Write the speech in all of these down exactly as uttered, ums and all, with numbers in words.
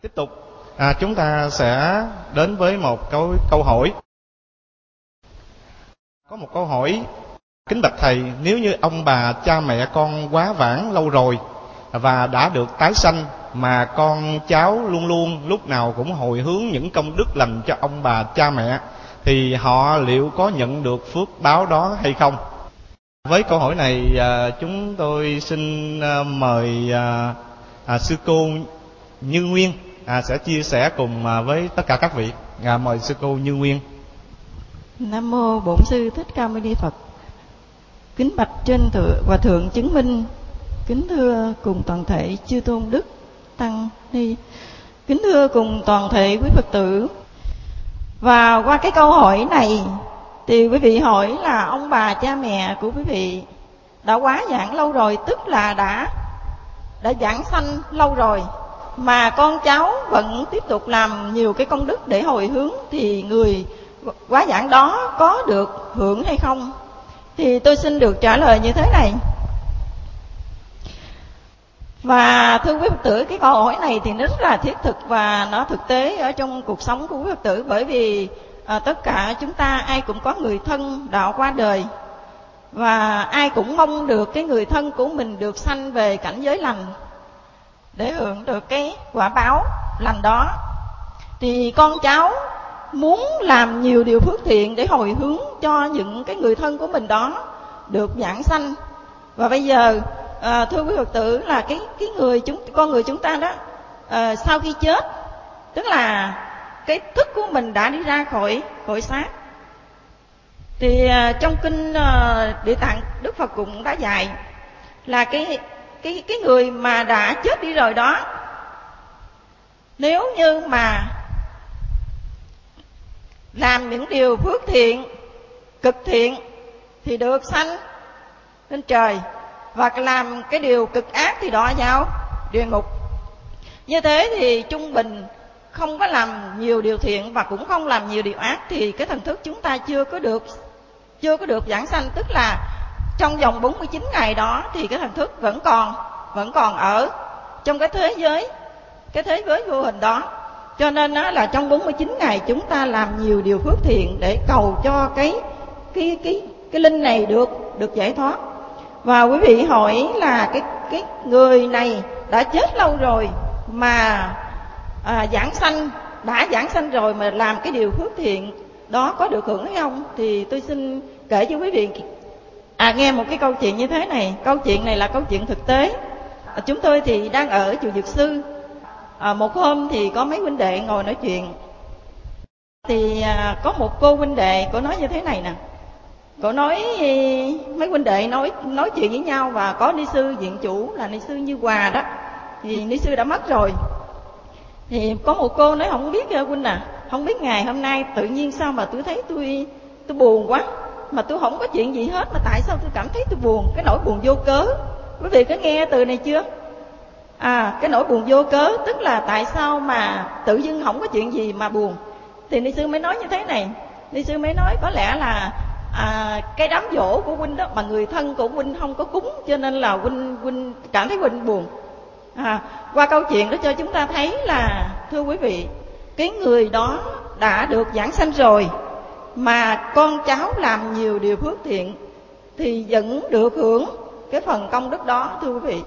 Tiếp tục, à, chúng ta sẽ đến với một câu, câu hỏi. Có một câu hỏi: kính bạch thầy, nếu như ông bà cha mẹ con quá vãng lâu rồi và đã được tái sanh, mà con cháu luôn luôn lúc nào cũng hồi hướng những công đức lành cho ông bà cha mẹ, thì họ liệu có nhận được phước báo đó hay không? Với câu hỏi này, à, chúng tôi xin à, mời à, à, sư cô Như Nguyên à, sẽ chia sẻ cùng à, với tất cả các vị. À, mời sư cô Như Nguyên. Nam mô Bổn Sư Thích Ca Mâu Ni Phật. Kính bạch trên thượng và thượng chứng minh, kính thưa cùng toàn thể chư tôn đức tăng ni, kính thưa cùng toàn thể quý Phật tử. Và qua cái câu hỏi này thì quý vị hỏi là ông bà cha mẹ của quý vị đã quá giảng lâu rồi, tức là đã đã giảng sanh lâu rồi, mà con cháu vẫn tiếp tục làm nhiều cái công đức để hồi hướng, thì người quá giảng đó có được hưởng hay không? Thì tôi xin được trả lời như thế này. Và thưa quý Phật tử, cái câu hỏi này thì nó rất là thiết thực và nó thực tế ở trong cuộc sống của quý Phật tử. Bởi vì à, tất cả chúng ta ai cũng có người thân đã qua đời, và ai cũng mong được cái người thân của mình được sanh về cảnh giới lành để hưởng được cái quả báo lành đó. Thì con cháu muốn làm nhiều điều phước thiện để hồi hướng cho những cái người thân của mình đó được giảng sanh. Và bây giờ à, thưa quý Phật tử, là cái cái người chúng con người chúng ta đó à, sau khi chết, tức là cái thức của mình đã đi ra khỏi khỏi xác. Thì à, trong kinh à, Địa Tạng Đức Phật cũng đã dạy là cái cái cái người mà đã chết đi rồi đó, nếu như mà làm những điều phước thiện, cực thiện thì được sanh lên trời, và làm cái điều cực ác thì đọa vào địa ngục. Như thế thì trung bình không có làm nhiều điều thiện và cũng không làm nhiều điều ác, thì cái thần thức chúng ta chưa có được chưa có được giảng sanh. Tức là trong vòng bốn mươi chín ngày đó thì cái thần thức vẫn còn vẫn còn ở trong cái thế giới cái thế giới vô hình đó. Cho nên đó là trong bốn mươi chín ngày chúng ta làm nhiều điều phước thiện để cầu cho cái cái cái cái linh này được được giải thoát. Và quý vị hỏi là cái cái người này đã chết lâu rồi mà à, giảng sanh đã giảng sanh rồi mà làm cái điều phước thiện đó có được hưởng hay không? Thì tôi xin kể cho quý vị à nghe một cái câu chuyện như thế này. Câu chuyện này là câu chuyện thực tế. À, chúng tôi thì đang ở chùa Dược Sư. À, một hôm thì có mấy huynh đệ ngồi nói chuyện. Thì à, có một cô huynh đệ, cô nói như thế này nè. Cô nói mấy huynh đệ nói nói chuyện với nhau, và có ni sư viện chủ là ni sư Như Hòa đó, thì ni sư đã mất rồi. Thì có một cô nói: không biết huynh à, không biết ngày hôm nay tự nhiên sao mà tôi thấy tôi tôi buồn quá, mà tôi không có chuyện gì hết, mà tại sao tôi cảm thấy tôi buồn, cái nỗi buồn vô cớ. Quý vị có nghe từ này chưa? À, cái nỗi buồn vô cớ tức là tại sao mà tự dưng không có chuyện gì mà buồn. Thì ni sư mới nói như thế này. Ni sư mới nói có lẽ là à, cái đám giỗ của huynh đó mà người thân của huynh không có cúng, cho nên là huynh huynh cảm thấy huynh buồn. À, qua câu chuyện đó cho chúng ta thấy là, thưa quý vị, cái người đó đã được giảng sanh rồi mà con cháu làm nhiều điều phước thiện thì vẫn được hưởng cái phần công đức đó, thưa quý vị.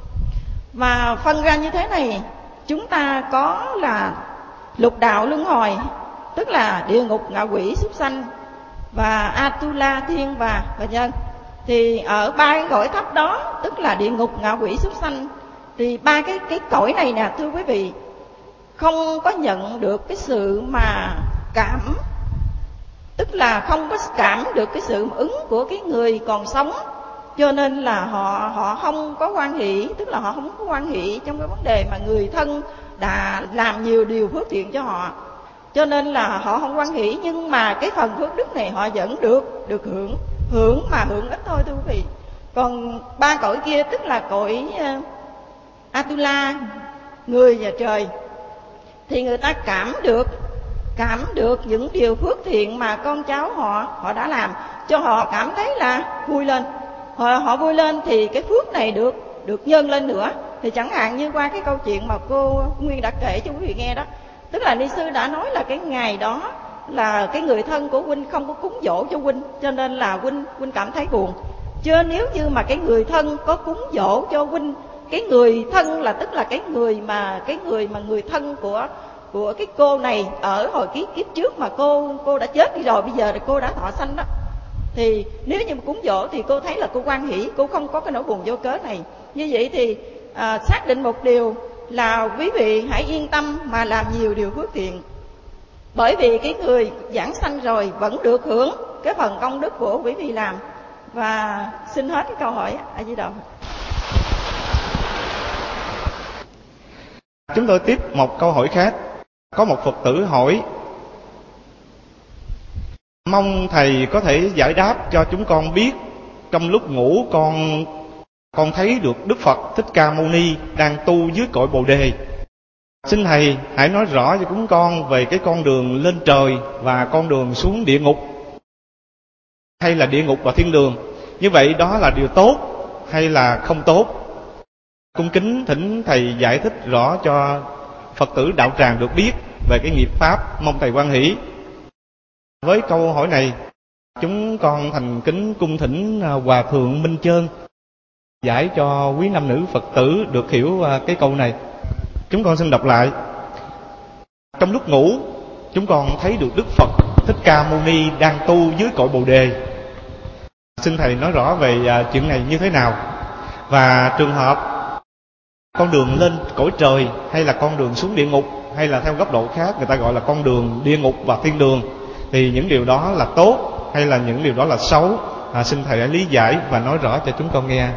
Mà phân ra như thế này, chúng ta có là lục đạo luân hồi, tức là địa ngục, ngạ quỷ, súc sanh và Atula, thiên và và nhân. Thì ở ba cái cõi thấp đó, tức là địa ngục, ngạ quỷ, súc sanh, thì ba cái cái cõi này nè, thưa quý vị, không có nhận được cái sự mà cảm, tức là không có cảm được cái sự ứng của cái người còn sống. Cho nên là họ họ không có hoan hỷ, tức là họ không có hoan hỷ trong cái vấn đề mà người thân đã làm nhiều điều phước thiện cho họ. Cho nên là họ không hoan hỷ, nhưng mà cái phần phước đức này họ vẫn được được hưởng hưởng mà hưởng ít thôi, thưa quý vị. Còn ba cõi kia, tức là cõi uh, Atula, người và trời, thì người ta cảm được cảm được những điều phước thiện mà con cháu họ họ đã làm, cho họ cảm thấy là vui lên. Họ, họ vui lên thì cái phước này được được nhân lên nữa, Thì chẳng hạn như qua cái câu chuyện mà cô Nguyên đã kể cho quý vị nghe đó, tức là ni sư đã nói là cái ngày đó là cái người thân của huynh không có cúng dỗ cho huynh, cho nên là huynh huynh cảm thấy buồn. Chứ nếu như mà cái người thân có cúng dỗ cho huynh, cái người thân là tức là cái người mà cái người mà người thân của của cái cô này ở hồi kiếp kiếp trước mà cô cô đã chết đi rồi, bây giờ thì cô đã thọ sanh đó, thì nếu như mà cúng dỗ thì cô thấy là cô hoan hỷ, cô không có cái nỗi buồn vô cớ này. Như vậy thì à, xác định một điều là quý vị hãy yên tâm mà làm nhiều điều phước thiện, bởi vì cái người giảng sanh rồi vẫn được hưởng cái phần công đức của quý vị làm. Và xin hết cái câu hỏi. A Di Đà. Chúng tôi tiếp một câu hỏi khác. Có một Phật tử hỏi: mong thầy có thể giải đáp cho chúng con biết, trong lúc ngủ con con thấy được Đức Phật Thích Ca Mâu Ni đang tu dưới cội Bồ Đề. Xin thầy hãy nói rõ cho chúng con về cái con đường lên trời và con đường xuống địa ngục, hay là địa ngục và thiên đường. Như vậy đó là điều tốt hay là không tốt? Cung kính thỉnh thầy giải thích rõ cho Phật tử đạo tràng được biết về cái nghiệp pháp, mong thầy hoan hỷ. Với câu hỏi này, chúng con thành kính cung thỉnh Hòa Thượng Minh Chơn giải cho quý nam nữ Phật tử được hiểu cái câu này. Chúng con xin đọc lại. Trong lúc ngủ, chúng con thấy được Đức Phật Thích Ca Mâu Ni đang tu dưới cội Bồ Đề. Xin thầy nói rõ về chuyện này như thế nào, và trường hợp con đường lên cõi trời hay là con đường xuống địa ngục, hay là theo góc độ khác người ta gọi là con đường địa ngục và thiên đường, thì những điều đó là tốt hay là những điều đó là xấu? À, xin thầy hãy lý giải và nói rõ cho chúng con nghe.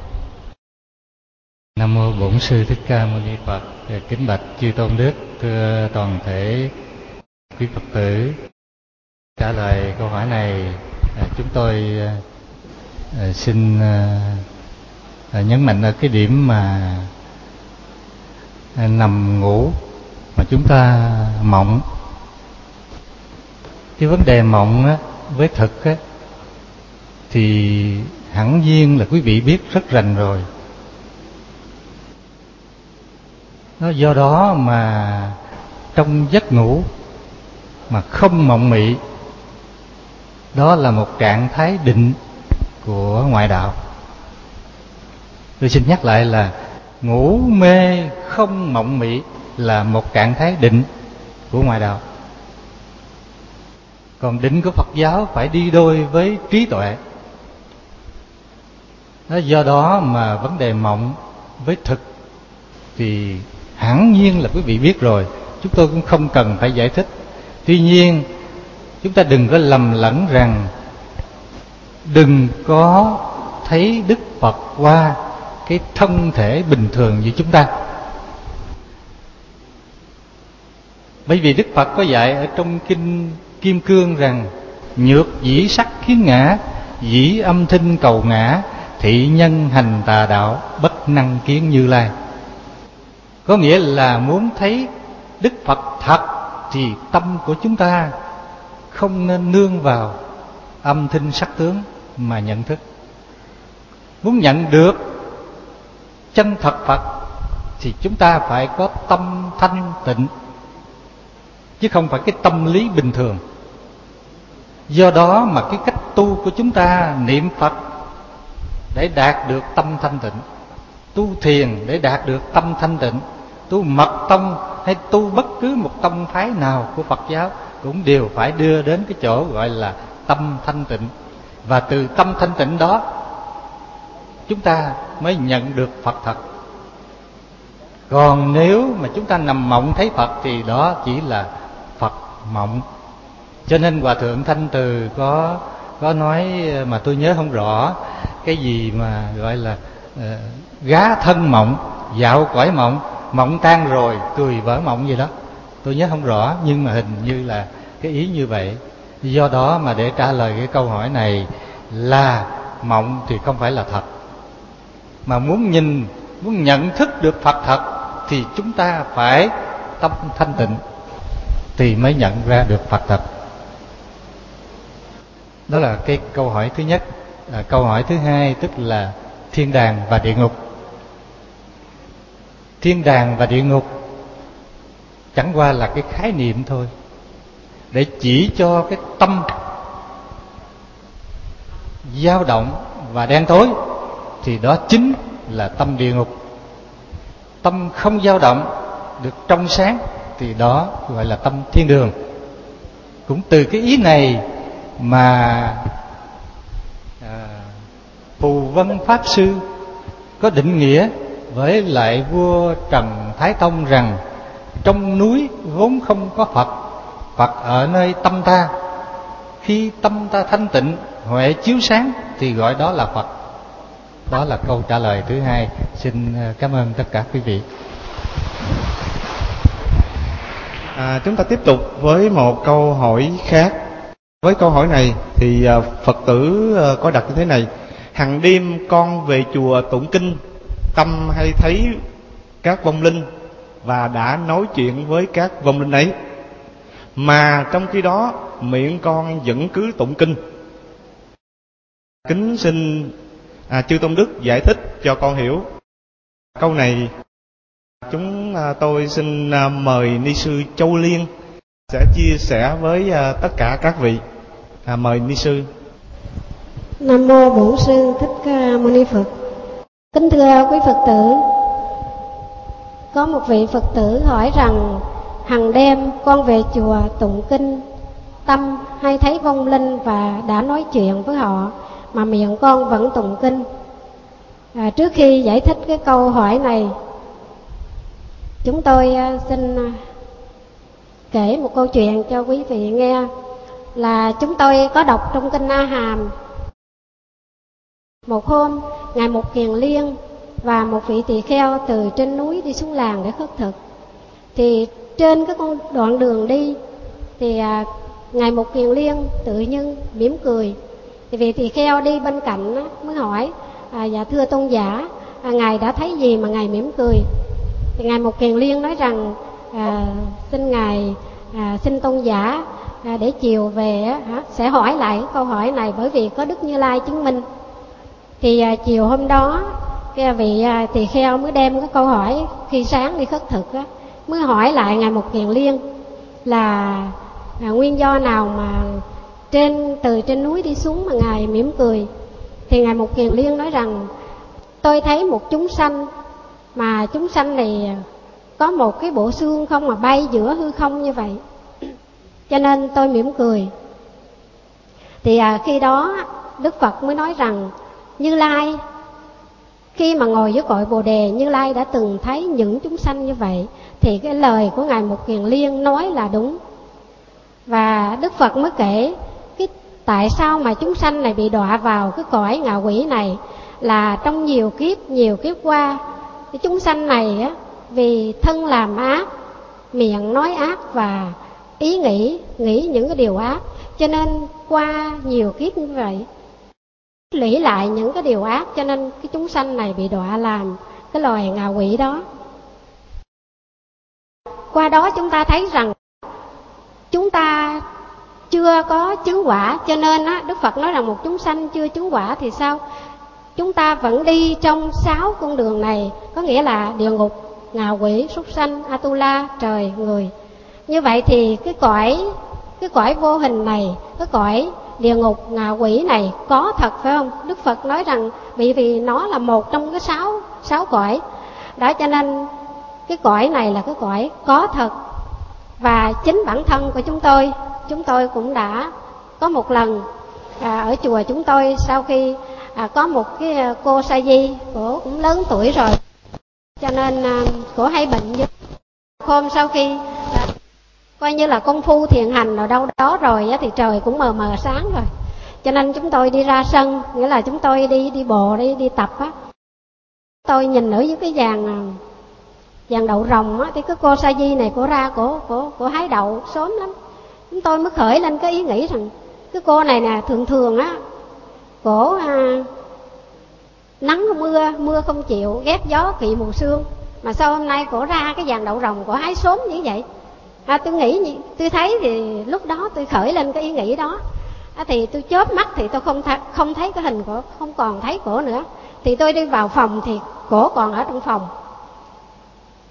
Nam mô Bổn Sư Thích Ca Mâu Ni Phật. Kính bạch chư tôn đức, thưa toàn thể quý Phật tử. Trả lời câu hỏi này, chúng tôi xin nhấn mạnh ở cái điểm mà nằm ngủ mà chúng ta mộng. Cái vấn đề mộng á, với thực á, thì hẳn nhiên là quý vị biết rất rành rồi. Nó do đó mà trong giấc ngủ mà không mộng mị, đó là một trạng thái định của ngoại đạo. Tôi xin nhắc lại là ngủ mê không mộng mị là một trạng thái định của ngoại đạo. Còn định của Phật giáo phải đi đôi với trí tuệ. Đó, do đó mà vấn đề mộng với thực thì hẳn nhiên là quý vị biết rồi, chúng tôi cũng không cần phải giải thích. Tuy nhiên chúng ta đừng có lầm lẫn rằng đừng có thấy Đức Phật qua cái thân thể bình thường như chúng ta. Bởi vì Đức Phật có dạy ở trong kinh Kim Cương rằng: nhược dĩ sắc kiến ngã, dĩ âm thanh cầu ngã, thị nhân hành tà đạo, bất năng kiến Như Lai. Có nghĩa là muốn thấy Đức Phật thật thì tâm của chúng ta không nên nương vào âm thanh sắc tướng mà nhận thức. Muốn nhận được chân thật Phật thì chúng ta phải có tâm thanh tịnh, chứ không phải cái tâm lý bình thường. Do đó mà cái cách tu của chúng ta niệm Phật để đạt được tâm thanh tịnh, tu thiền để đạt được tâm thanh tịnh, tu mật tông hay tu bất cứ một tông phái nào của Phật giáo cũng đều phải đưa đến cái chỗ gọi là tâm thanh tịnh. Và từ tâm thanh tịnh đó chúng ta mới nhận được Phật thật. Còn nếu mà chúng ta nằm mộng thấy Phật thì đó chỉ là Phật mộng. Cho nên Hòa Thượng Thanh Từ có có nói mà tôi nhớ không rõ, cái gì mà gọi là uh, gá thân mộng, dạo cõi mộng, mộng tan rồi cười vỡ mộng gì đó. Tôi nhớ không rõ nhưng mà hình như là cái ý như vậy. Do đó mà để trả lời cái câu hỏi này là mộng thì không phải là thật. Mà muốn nhìn, muốn nhận thức được Phật thật thì chúng ta phải tâm thanh tịnh thì mới nhận ra được Phật thật. Đó là cái câu hỏi thứ nhất. À, câu hỏi thứ hai tức là thiên đàng và địa ngục. thiên đàng và địa ngục chẳng qua là cái khái niệm thôi, để chỉ cho cái tâm dao động và đen tối, thì đó chính là tâm địa ngục. Tâm không dao động, được trong sáng, thì đó gọi là tâm thiên đường. Cũng từ cái ý này mà à, Phù Vân Pháp Sư có định nghĩa với lại vua Trần Thái Tông rằng trong núi vốn không có Phật, Phật ở nơi tâm ta. Khi tâm ta thanh tịnh, huệ chiếu sáng thì gọi đó là Phật. Đó là câu trả lời thứ hai. Xin cảm ơn tất cả quý vị. À, chúng ta tiếp tục với một câu hỏi khác. Với câu hỏi này thì Phật tử có đặt như thế này: hằng đêm con về chùa tụng kinh, tâm hay thấy các vong linh và đã nói chuyện với các vong linh ấy, mà trong khi đó miệng con vẫn cứ tụng kinh. Kính xin à, chư Tôn Đức giải thích cho con hiểu câu này. Chúng à, tôi xin à, mời ni sư Châu Liên sẽ chia sẻ với à, tất cả các vị. À, mời ni sư. Nam mô Bổn Sư Thích Ca Mâu Ni Phật. Kính thưa quý Phật tử, có một vị Phật tử hỏi rằng hằng đêm con về chùa tụng kinh, tâm hay thấy vong linh và đã nói chuyện với họ, mà miệng con vẫn tụng kinh. À, trước khi giải thích cái câu hỏi này, chúng tôi xin kể một câu chuyện cho quý vị nghe. Là chúng tôi có đọc trong kinh A Hàm. Một hôm, Ngài Mục Kiền Liên và một vị tỳ kheo từ trên núi đi xuống làng để khất thực. Thì trên cái con đoạn đường đi thì à, Ngài Mục Kiền Liên tự nhiên mỉm cười. Thì vị tỳ kheo đi bên cạnh á, mới hỏi: à, dạ thưa tôn giả, à, Ngài đã thấy gì mà Ngài mỉm cười? Thì Ngài Mục Kiền Liên nói rằng: à, xin Ngài, à, xin tôn giả à, để chiều về á, sẽ hỏi lại câu hỏi này, bởi vì có Đức Như Lai chứng minh. Thì à, chiều hôm đó cái vị à, tỳ kheo mới đem cái câu hỏi khi sáng đi khất thực á, mới hỏi lại Ngài Mục Kiền Liên là à, nguyên do nào mà trên từ trên núi đi xuống mà Ngài mỉm cười. Thì Ngài Mục Kiền Liên nói rằng: tôi thấy một chúng sanh, mà chúng sanh này có một cái bộ xương không mà bay giữa hư không như vậy, cho nên tôi mỉm cười. Thì à, khi đó Đức Phật mới nói rằng: Như Lai, khi mà ngồi dưới cội Bồ Đề, Như Lai đã từng thấy những chúng sanh như vậy. Thì cái lời của Ngài Mục Kiền Liên nói là đúng. Và Đức Phật mới kể cái tại sao mà chúng sanh này bị đọa vào cái cõi ngạ quỷ này, là trong nhiều kiếp, nhiều kiếp qua, cái chúng sanh này á, vì thân làm ác, miệng nói ác và ý nghĩ, nghĩ những cái điều ác, cho nên qua nhiều kiếp như vậy, lũy lại những cái điều ác, cho nên cái chúng sanh này bị đọa làm cái loài ngạ quỷ đó. Qua đó chúng ta thấy rằng chúng ta chưa có chứng quả, cho nên á, Đức Phật nói rằng một chúng sanh chưa chứng quả thì sao? Chúng ta vẫn đi trong sáu con đường này, có nghĩa là địa ngục, ngạ quỷ, súc sanh, Atula, trời, người. Như vậy thì cái cõi cái cõi vô hình này, cái cõi địa ngục, ngạ quỷ này có thật phải không? Đức Phật nói rằng vì vì nó là một trong cái sáu sáu cõi đó, cho nên cái cõi này là cái cõi có thật. Và chính bản thân của chúng tôi, chúng tôi cũng đã có một lần à, ở chùa chúng tôi, sau khi à, có một cái cô sa di, cổ cũng lớn tuổi rồi, cho nên à, cổ hay bệnh. Hôm sau khi à, coi như là công phu thiền hành ở đâu đó rồi á, thì trời cũng mờ mờ sáng rồi, cho nên chúng tôi đi ra sân, nghĩa là chúng tôi đi đi bộ đi đi tập á. Tôi nhìn ở dưới cái vàng vàng đậu rồng á, thì cái cô sa di này cổ ra cổ cổ cổ hái đậu sớm lắm. Chúng tôi mới khởi lên cái ý nghĩ rằng cái cô này nè, thường thường á cổ à, nắng không mưa, mưa không chịu, ghét gió kỵ mù sương, mà sao hôm nay cổ ra cái vàng đậu rồng cổ hái sớm như vậy? À, tôi nghĩ, tôi thấy thì lúc đó tôi khởi lên cái ý nghĩ đó. À, thì tôi chớp mắt thì tôi không th- không thấy cái hình cổ, không còn thấy cổ nữa. Thì tôi đi vào phòng thì cổ còn ở trong phòng.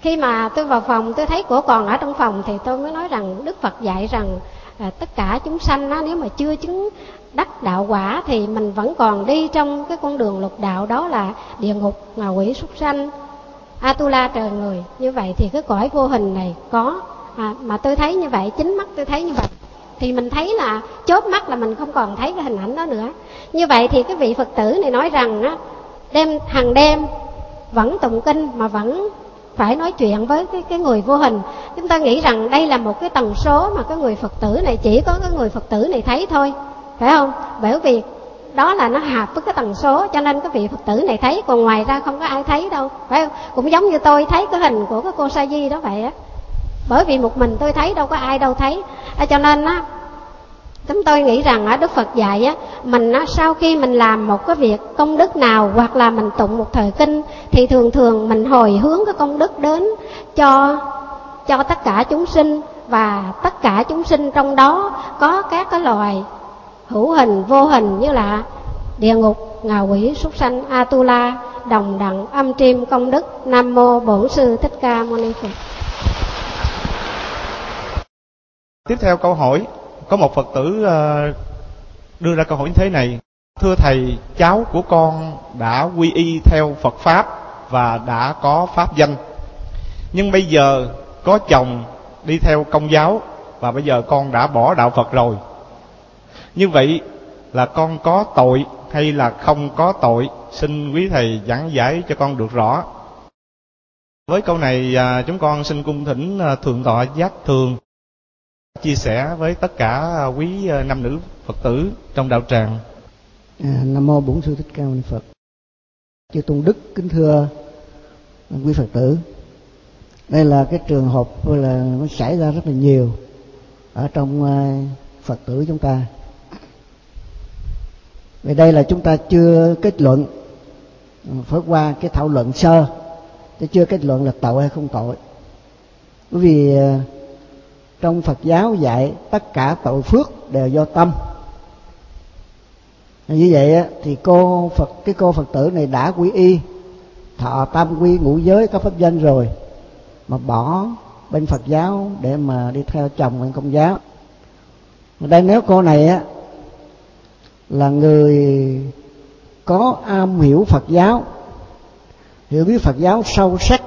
Khi mà tôi vào phòng tôi thấy của còn ở trong phòng thì tôi mới nói rằng Đức Phật dạy rằng à, tất cả chúng sanh á, nếu mà chưa chứng đắc đạo quả thì mình vẫn còn đi trong cái con đường lục đạo, đó là địa ngục, ngạ quỷ, súc sanh, Atula, trời người. Như vậy thì cái cõi vô hình này có, à, mà tôi thấy như vậy, chính mắt tôi thấy như vậy, thì mình thấy là chớp mắt là mình không còn thấy cái hình ảnh đó nữa. Như vậy thì cái vị Phật tử này nói rằng á, đêm hàng đêm vẫn tụng kinh mà vẫn phải nói chuyện với cái, cái người vô hình. Chúng ta nghĩ rằng đây là một cái tần số mà cái người Phật tử này chỉ có cái người Phật tử này thấy thôi, phải không? Bởi vì đó là nó hợp với cái tần số, cho nên cái vị Phật tử này thấy, còn ngoài ra không có ai thấy đâu, phải không? Cũng giống như tôi thấy cái hình của cái cô Sa Di đó vậy á, bởi vì một mình tôi thấy, đâu có ai đâu thấy. À, cho nên á, chúng tôi nghĩ rằng á, Đức Phật dạy á, mình á, sau khi mình làm một cái việc công đức nào hoặc là mình tụng một thời kinh thì thường thường mình hồi hướng cái công đức đến cho cho tất cả chúng sinh, và tất cả chúng sinh trong đó có các cái loài hữu hình, vô hình như là địa ngục, ngạ quỷ, súc sanh, Atula, đồng đẳng, âm triêm, công đức. Nam mô Bổn Sư Thích Ca Mâu Ni Phật. Tiếp theo câu hỏi, có một Phật tử đưa ra câu hỏi như thế này: thưa thầy, cháu của con đã quy y theo Phật pháp và đã có pháp danh, nhưng bây giờ có chồng đi theo Công giáo và bây giờ con đã bỏ đạo Phật rồi. Như vậy là con có tội hay là không có tội? Xin quý thầy giảng giải cho con được rõ. Với câu này chúng con xin cung thỉnh Thượng tọa Giác Thường chia sẻ với tất cả quý nam nữ Phật tử trong đạo tràng. À, Nam mô Bổn Sư Thích Ca Mâu Ni Phật. Chư tôn đức kính thưa quý Phật tử, đây là cái trường hợp là nó xảy ra rất là nhiều ở trong Phật tử chúng ta. Vì đây là chúng ta chưa kết luận, phải qua cái thảo luận sơ, chứ chưa kết luận là tội hay không tội. Bởi vì trong Phật giáo dạy tất cả tội phước đều do tâm. Như vậy thì cô Phật cái cô Phật tử này đã quy y, thọ tam quy ngũ giới, có pháp danh rồi, mà bỏ bên Phật giáo để mà đi theo chồng bên Công giáo. Ở đây nếu cô này á là người có am hiểu Phật giáo, hiểu biết Phật giáo sâu sắc,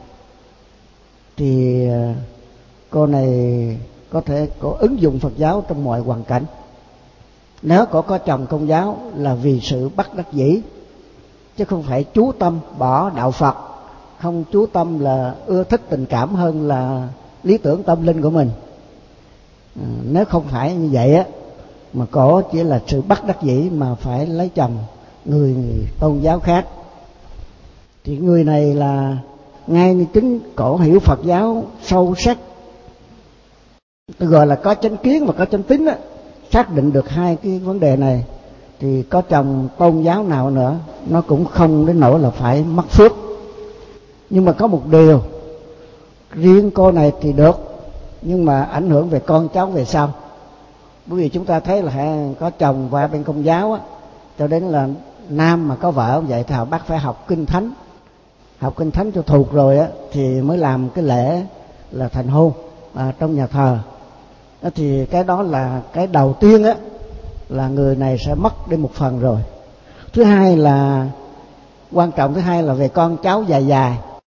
thì cô này có thể có ứng dụng Phật giáo trong mọi hoàn cảnh. Nếu có có chồng Công giáo là vì sự bất đắc dĩ, chứ không phải chú tâm bỏ đạo Phật, không chú tâm là ưa thích tình cảm hơn là lý tưởng tâm linh của mình. À, nếu không phải như vậy á, mà có chỉ là sự bất đắc dĩ mà phải lấy chồng người tôn giáo khác, thì người này là ngay như chính cổ hiểu Phật giáo sâu sắc, tôi gọi là có chánh kiến và có chánh tín á, xác định được hai cái vấn đề này, thì có chồng tôn giáo nào nữa nó cũng không đến nỗi là phải mất phước. Nhưng mà có một điều, riêng cô này thì được, nhưng mà ảnh hưởng về con cháu về sau. Bởi vì chúng ta thấy là có chồng qua bên Công giáo á, cho đến là nam mà có vợ vậy thì họ bắt phải học kinh thánh, học kinh thánh cho thuộc rồi á thì mới làm cái lễ là thành hôn à, trong nhà thờ. Đó thì cái đó là cái đầu tiên á, là người này sẽ mất đi một phần rồi. Thứ hai là quan trọng, thứ hai là về con cháu dài dài,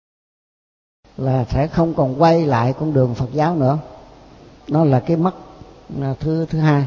là sẽ không còn quay lại con đường Phật giáo nữa. Đó là cái mất thứ thứ hai.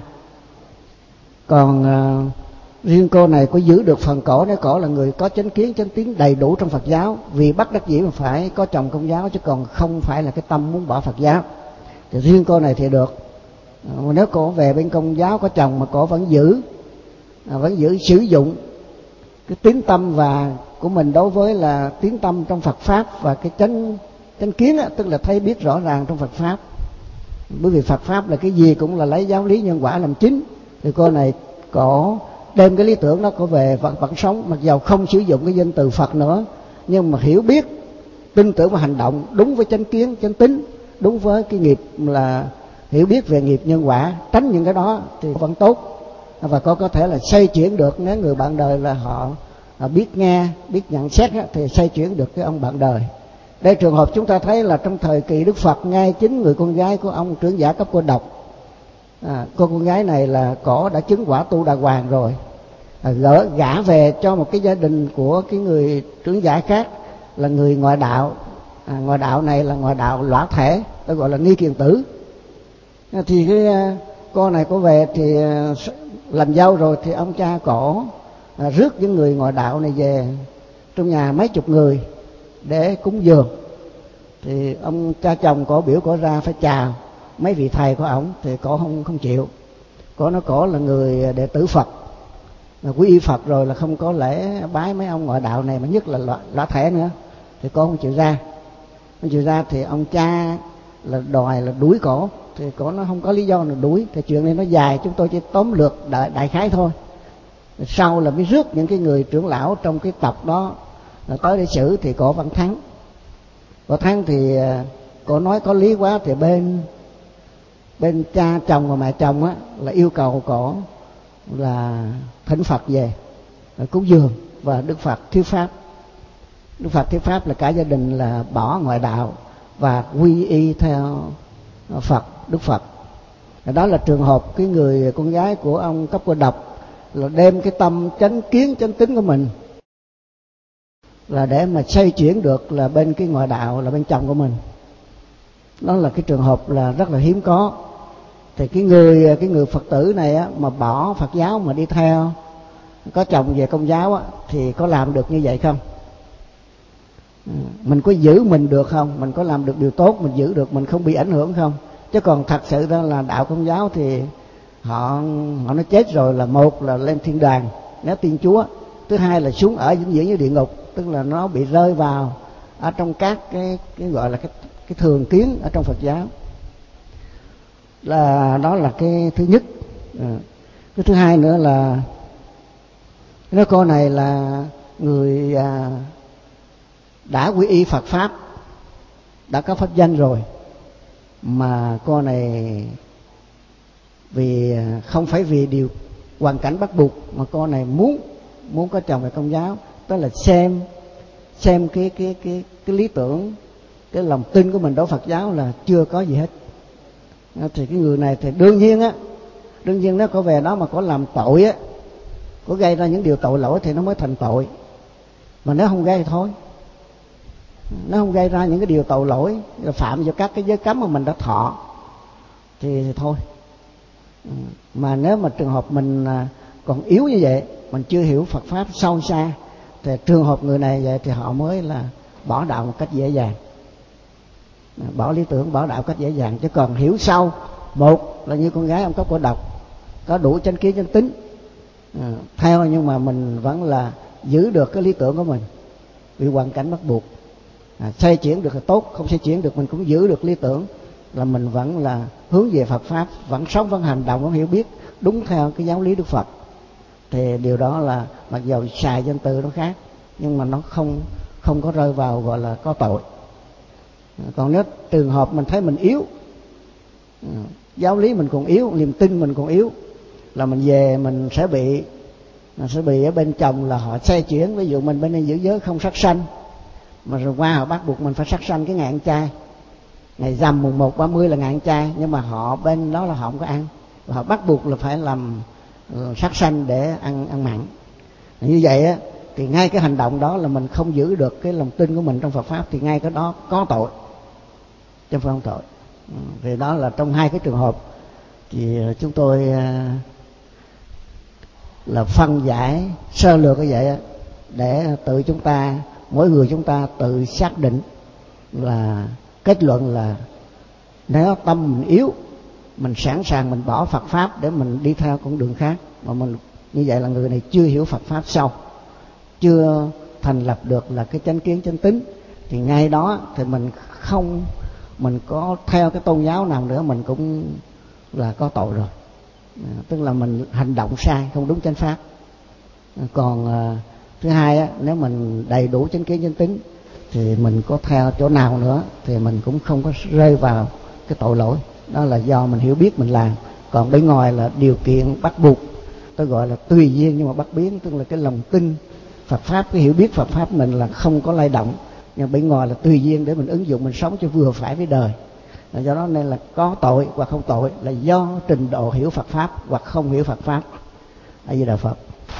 Còn à, riêng cô này có giữ được phần cổ, nếu cổ là người có chánh kiến chánh tín đầy đủ trong Phật giáo, vì bắt đắc dĩ mà phải có chồng Công giáo, chứ còn không phải là cái tâm muốn bỏ Phật giáo, thì riêng cô này thì được. À, nếu cô về bên Công giáo có chồng mà cô vẫn giữ à, vẫn giữ sử dụng cái tín tâm và của mình đối với là tín tâm trong Phật pháp và cái chánh chánh kiến á, tức là thấy biết rõ ràng trong Phật pháp. Bởi vì Phật pháp là cái gì cũng là lấy giáo lý nhân quả làm chính, thì cô này có đem cái lý tưởng đó có về vẫn, vẫn sống, mặc dầu không sử dụng cái danh từ Phật nữa, nhưng mà hiểu biết, tin tưởng và hành động đúng với chánh kiến chánh tín, đúng với cái nghiệp là hiểu biết về nghiệp nhân quả, tránh những cái đó thì vẫn tốt. Và có có thể là xoay chuyển được, nếu người bạn đời là họ, họ biết nghe, biết nhận xét á, thì xoay chuyển được cái ông bạn đời. Đây trường hợp chúng ta thấy là trong thời kỳ Đức Phật, ngay chính người con gái của ông trưởng giả Cấp Cô Độc, à, cô con gái này là cổ đã chứng quả tu đà hoàng rồi, à, gỡ gả về cho một cái gia đình của cái người trưởng giả khác là người ngoại đạo. À, ngoại đạo này là ngoại đạo lõa thể, tôi gọi là Ni Kiền Tử. À, thì cái cô này có về thì làm dâu rồi thì ông cha cổ à, rước những người ngoại đạo này về trong nhà mấy chục người để cúng dường. Thì ông cha chồng cổ biểu cổ ra phải chào mấy vị thầy của ổng, thì cổ không không chịu. Cổ nói cổ là người đệ tử Phật, là quý y Phật rồi, là không có lễ bái mấy ông ngoại đạo này, mà nhất là lõa, lõa thể nữa. Thì cổ không chịu ra. Không chịu ra thì ông cha là đòi là đuổi cổ. Thì cổ nó không có lý do nào đuổi. Thì chuyện này nó dài, chúng tôi chỉ tóm lược đại, đại khái thôi. Sau là mới rước những cái người trưởng lão trong cái tộc đó là tới để xử, thì cổ vẫn thắng. Cổ thắng thì cổ nói có lý quá, thì bên bên cha chồng và mẹ chồng á là yêu cầu cổ là thỉnh Phật về là cúng dường, và Đức Phật thuyết pháp. Đức Phật thuyết pháp là cả gia đình là bỏ ngoại đạo và quy y theo Phật, Đức Phật. Đó là trường hợp cái người con gái của ông Cấp Cô Độc là đem cái tâm chánh kiến chánh tín của mình là để mà xoay chuyển được là bên cái ngoại đạo là bên chồng của mình. Đó là cái trường hợp là rất là hiếm có. Thì cái người cái người Phật tử này á, mà bỏ Phật giáo mà đi theo có chồng về Công giáo á, thì có làm được như vậy không? Mình có giữ mình được không? Mình có làm được điều tốt, mình giữ được, mình không bị ảnh hưởng không? Chứ còn thật sự ra là đạo Công giáo thì họ họ nó chết rồi là một là lên thiên đàng nếu Thiên Chúa, thứ hai là xuống ở vĩnh viễn như địa ngục, tức là nó bị rơi vào ở trong các cái cái gọi là cái cái thường kiến ở trong Phật giáo. Là đó là cái thứ nhất. À, cái thứ hai nữa là cái cô này là người à, đã quy y Phật pháp, đã có pháp danh rồi, mà cô này vì không phải vì điều hoàn cảnh bắt buộc, mà cô này muốn muốn có chồng về Công giáo, tức là xem xem cái cái cái cái lý tưởng, cái lòng tin của mình đối Phật giáo là chưa có gì hết. Thì cái người này thì đương nhiên á, đương nhiên nếu có về đó mà có làm tội á, có gây ra những điều tội lỗi thì nó mới thành tội. Mà nếu không gây thì thôi, nó không gây ra những cái điều tội lỗi là phạm vào các cái giới cấm mà mình đã thọ thì, thì thôi. Mà nếu mà trường hợp mình còn yếu như vậy, mình chưa hiểu Phật pháp sâu xa, thì trường hợp người này vậy thì họ mới là bỏ đạo một cách dễ dàng, bỏ lý tưởng, bỏ đạo một cách dễ dàng. Chứ còn hiểu sâu, một là như con gái ông Cấp Cô Độc có đủ chánh kiến chánh tín à, theo, nhưng mà mình vẫn là giữ được cái lý tưởng của mình vì hoàn cảnh bắt buộc. À, xoay chuyển được là tốt, không xoay chuyển được mình cũng giữ được lý tưởng, là mình vẫn là hướng về Phật pháp, vẫn sống, vẫn hành động, vẫn hiểu biết đúng theo cái giáo lý Đức Phật. Thì điều đó là mặc dù xài danh từ nó khác, nhưng mà nó không không có rơi vào gọi là có tội. À, còn nếu trường hợp mình thấy mình yếu, à, giáo lý mình còn yếu, niềm tin mình còn yếu, là mình về mình sẽ bị mình sẽ bị ở bên chồng là họ xoay chuyển. Ví dụ mình bên đây giữ giới không sát sanh, mà rồi qua họ bắt buộc mình phải sát sanh cái ngày ăn chay, ngày rằm mùng một ba mươi là ngày ăn chay, nhưng mà họ bên đó là họ không có ăn, và họ bắt buộc là phải làm uh, sát sanh để ăn ăn mặn. Như vậy á, thì ngay cái hành động đó là mình không giữ được cái lòng tin của mình trong Phật pháp, thì ngay cái đó có tội, chứ không tội. Thì đó là trong hai cái trường hợp thì chúng tôi uh, là phân giải sơ lược như vậy để tự chúng ta, mỗi người chúng ta tự xác định là kết luận là nếu tâm mình yếu, mình sẵn sàng mình bỏ Phật pháp để mình đi theo con đường khác, mà mình như vậy là người này chưa hiểu Phật pháp sâu, chưa thành lập được là cái chánh kiến chánh tín, thì ngay đó thì mình không mình có theo cái tôn giáo nào nữa mình cũng là có tội rồi. À, tức là mình hành động sai, không đúng chánh pháp. À, còn à, thứ hai á, nếu mình đầy đủ chánh kiến chánh tín thì mình có theo chỗ nào nữa thì mình cũng không có rơi vào cái tội lỗi. Đó là do mình hiểu biết mình làm. Còn bên ngoài là điều kiện bắt buộc, tôi gọi là tùy duyên nhưng mà bất biến, tức là cái lòng tin Phật pháp, cái hiểu biết Phật pháp mình là không có lay động, Nhưng bên ngoài là tùy duyên để mình ứng dụng, mình sống cho vừa phải với đời. Do đó nên là có tội hoặc không tội là do trình độ hiểu Phật pháp hoặc không hiểu Phật pháp. A Di Đà Phật.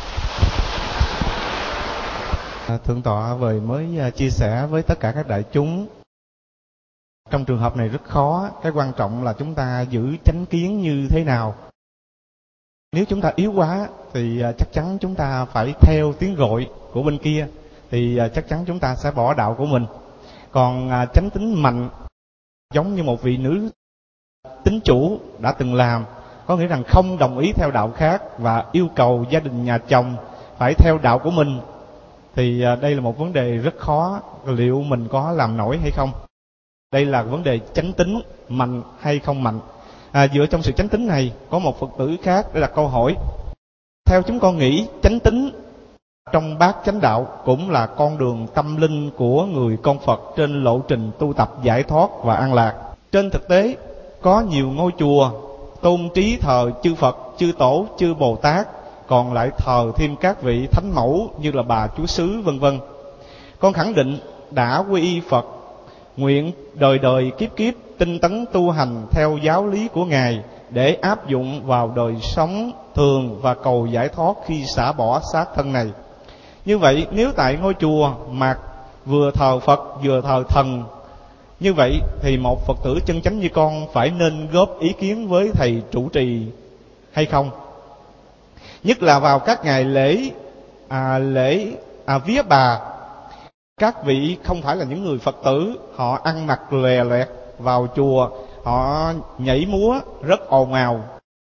Thượng tọa vừa mới chia sẻ với tất cả các đại chúng, trong trường hợp này rất khó. Cái quan trọng là chúng ta giữ chánh kiến như thế nào. Nếu chúng ta yếu quá thì chắc chắn chúng ta phải theo tiếng gọi của bên kia, thì chắc chắn chúng ta sẽ bỏ đạo của mình. Còn chánh tính mạnh, giống như một vị nữ tín chủ đã từng làm, có nghĩa rằng không đồng ý theo đạo khác và yêu cầu gia đình nhà chồng phải theo đạo của mình, thì đây là một vấn đề rất khó. Liệu mình có làm nổi hay không? Đây là vấn đề chánh tính mạnh hay không mạnh. À, dựa trong sự chánh tính này, có một Phật tử khác để đặt câu hỏi: theo chúng con nghĩ, chánh tính trong bát chánh đạo cũng là con đường tâm linh của người con Phật trên lộ trình tu tập giải thoát và an lạc. Trên thực tế, có nhiều ngôi chùa tôn trí thờ chư Phật, chư Tổ, chư Bồ Tát, còn lại thờ thêm các vị thánh mẫu như là bà Chúa Xứ vân vân. Con khẳng định đã quy y Phật, nguyện đời đời kiếp kiếp tinh tấn tu hành theo giáo lý của Ngài để áp dụng vào đời sống thường và cầu giải thoát khi xả bỏ xác thân này. Như vậy, nếu tại ngôi chùa mà vừa thờ Phật vừa thờ thần, như vậy thì một Phật tử chân chánh như con phải nên góp ý kiến với thầy trụ trì hay không? Nhất là vào các ngày lễ à, lễ à, vía bà, các vị không phải là những người Phật tử, họ ăn mặc lòe loẹt vào chùa, họ nhảy múa rất ồn ào,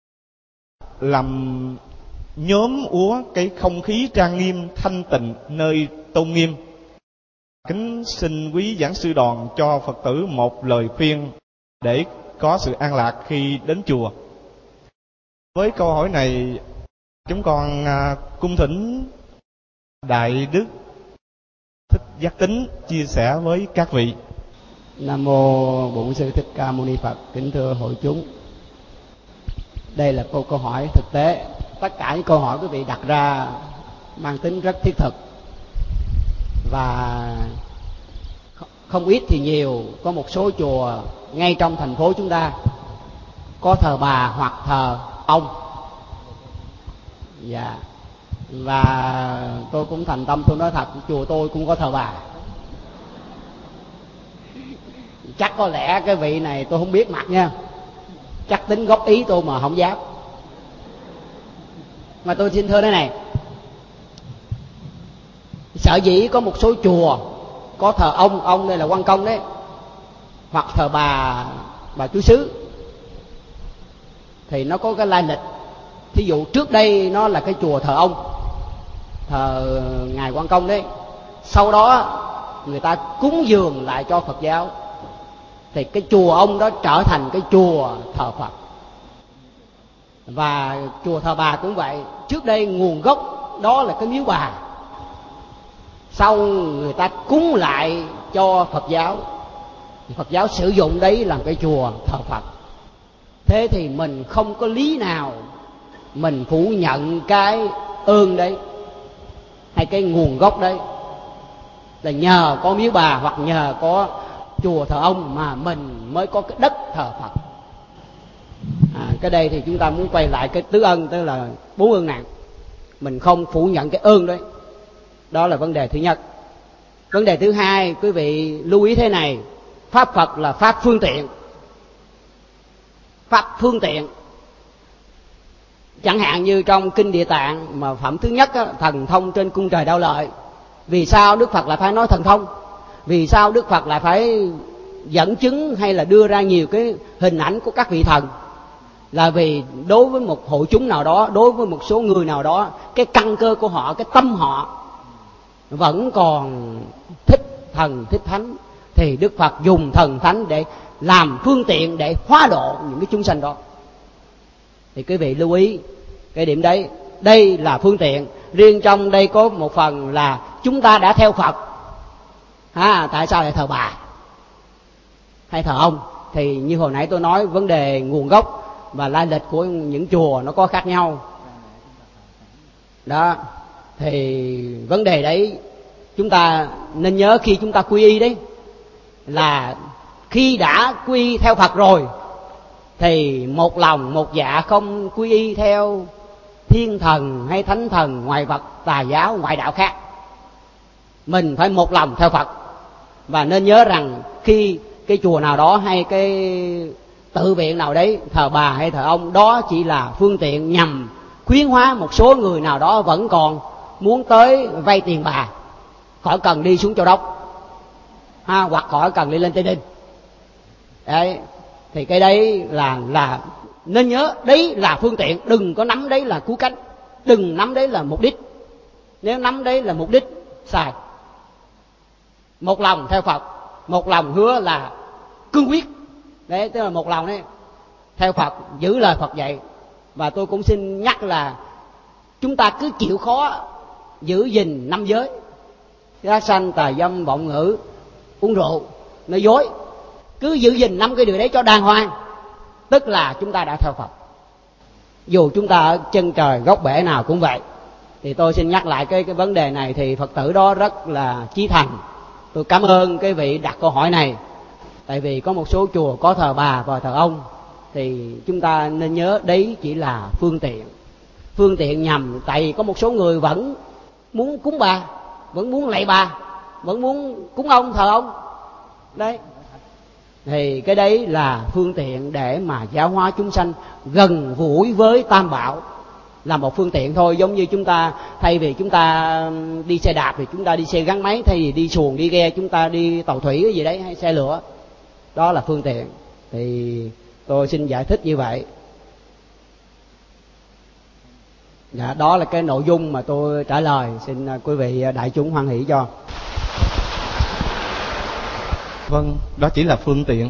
làm nhóm úa cái không khí trang nghiêm thanh tịnh nơi tôn nghiêm. Kính xin quý giảng sư đoàn cho Phật tử một lời khuyên để có sự an lạc khi đến chùa. Với câu hỏi này, chúng con cung thỉnh Đại Đức Thích Giác Tính chia sẻ với các vị. Nam mô Bổn Sư Thích Ca Mâu Ni Phật. Kính thưa hội chúng, đây là câu câu hỏi thực tế. Tất cả những câu hỏi quý vị đặt ra mang tính rất thiết thực, và không ít thì nhiều, có một số chùa ngay trong thành phố chúng ta có thờ bà hoặc thờ ông. Dạ. Và tôi cũng thành tâm tôi nói thật, chùa tôi cũng có thờ bà. Chắc có lẽ cái vị này tôi không biết mặt nha, chắc tính góp ý tôi mà không dám. Mà tôi xin thưa thế này, sở dĩ có một số chùa có thờ ông, ông đây là quan công đấy, hoặc thờ bà, bà Chúa Xứ, thì nó có cái lai lịch. Thí dụ trước đây nó là cái chùa thờ ông, thờ ngài quan công đấy, sau đó người ta cúng dường lại cho Phật giáo, thì cái chùa ông đó trở thành cái chùa thờ Phật. Và chùa thờ bà cũng vậy, trước đây nguồn gốc đó là cái miếu bà, sau người ta cúng lại cho Phật giáo, Phật giáo sử dụng đấy làm cái chùa thờ Phật. Thế thì mình không có lý nào mình phủ nhận cái ơn đấy, hay cái nguồn gốc đấy, là nhờ có miếu bà hoặc nhờ có chùa thờ ông mà mình mới có cái đất thờ Phật. À, cái đây thì chúng ta muốn quay lại cái tứ ân, tức là bốn ơn nặng. Mình không phủ nhận cái ơn đấy. Đó là vấn đề thứ nhất. Vấn đề thứ hai, quý vị lưu ý thế này: Pháp Phật là Pháp phương tiện. Pháp phương tiện. Chẳng hạn như trong Kinh Địa Tạng mà phẩm thứ nhất á, thần thông trên cung trời Đao Lợi. Vì sao Đức Phật lại phải nói thần thông? Vì sao Đức Phật lại phải dẫn chứng hay là đưa ra nhiều cái hình ảnh của các vị thần? Là vì đối với một hội chúng nào đó, đối với một số người nào đó, cái căn cơ của họ, cái tâm họ vẫn còn thích thần, thích thánh, thì Đức Phật dùng thần thánh để làm phương tiện để hóa độ những cái chúng sanh đó. Thì quý vị lưu ý cái điểm đấy. Đây là phương tiện. Riêng trong đây có một phần là chúng ta đã theo Phật, à, tại sao lại thờ bà hay thờ ông? Thì như hồi nãy tôi nói, vấn đề nguồn gốc và lai lịch của những chùa nó có khác nhau đó. Thì vấn đề đấy chúng ta nên nhớ khi chúng ta quy y đấy, là khi đã quy y theo Phật rồi thì một lòng một dạ, không quy y theo thiên thần hay thánh thần, ngoại vật, tà giáo, ngoại đạo khác. Mình phải một lòng theo Phật. Và nên nhớ rằng khi cái chùa nào đó hay cái tự viện nào đấy thờ bà hay thờ ông, đó chỉ là phương tiện nhằm khuyến hóa một số người nào đó vẫn còn muốn tới vay tiền bà, khỏi cần đi xuống Châu Đốc ha, hoặc khỏi cần đi lên Tây Ninh. Đấy, thì cái đấy là là nên nhớ, đấy là phương tiện, đừng có nắm đấy là cứu cánh, đừng nắm đấy là mục đích. Nếu nắm đấy là mục đích sai. Một lòng theo Phật, một lòng hứa là cương quyết. Đấy, tức là một lòng đấy theo Phật, giữ lời Phật dạy. Và tôi cũng xin nhắc là chúng ta cứ chịu khó giữ gìn năm giới: sát sanh, tà dâm, vọng ngữ, uống rượu, nói dối. Cứ giữ gìn năm cái điều đấy cho đàng hoàng, tức là chúng ta đã theo Phật. Dù chúng ta ở chân trời góc bể nào cũng vậy. Thì tôi xin nhắc lại cái, cái vấn đề này, thì Phật tử đó rất là chí thành. Tôi cảm ơn cái vị đặt câu hỏi này. Tại vì có một số chùa có thờ bà và thờ ông, thì chúng ta nên nhớ đấy chỉ là phương tiện. Phương tiện nhằm, tại vì có một số người vẫn muốn cúng bà, vẫn muốn lạy bà, vẫn muốn cúng ông, thờ ông. Đấy, thì cái đấy là phương tiện để mà giáo hóa chúng sanh gần gũi với Tam Bảo, là một phương tiện thôi. Giống như chúng ta, thay vì chúng ta đi xe đạp thì chúng ta đi xe gắn máy, thay vì đi xuồng, đi ghe chúng ta đi tàu thủy cái gì đấy, hay xe lửa. Đó là phương tiện. Thì tôi xin giải thích như vậy. Dạ, đó là cái nội dung mà tôi trả lời. Xin quý vị đại chúng hoan hỷ cho. Vâng, đó chỉ là phương tiện.